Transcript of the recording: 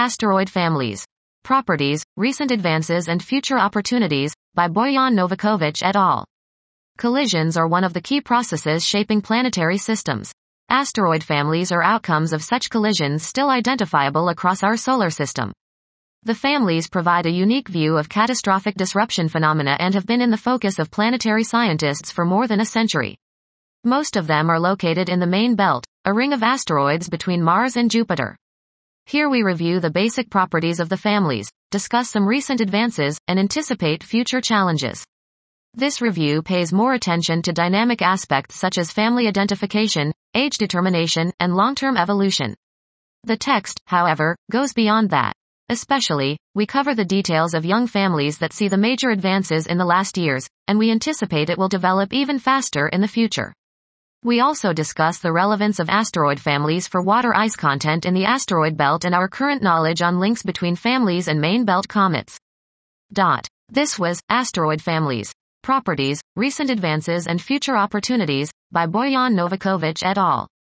Asteroid Families. Properties, Recent Advances and Future Opportunities, by Boyan Novakovic et al. Collisions are one of the key processes shaping planetary systems. Asteroid families are outcomes of such collisions still identifiable across our solar system. The families provide a unique view of catastrophic disruption phenomena and have been in the focus of planetary scientists for more than a century. Most of them are located in the main belt, a ring of asteroids between Mars and Jupiter. Here we review the basic properties of the families, discuss some recent advances, and anticipate future challenges. This review pays more attention to dynamic aspects such as family identification, age determination, and long-term evolution. The text, however, goes beyond that. Especially, we cover the details of young families that see the major advances in the last years, and we anticipate it will develop even faster in the future. We also discuss the relevance of asteroid families for water ice content in the asteroid belt and our current knowledge on links between families and main belt comets. This was Asteroid Families. Properties, Recent Advances and Future Opportunities, by Boyan Novakovic et al.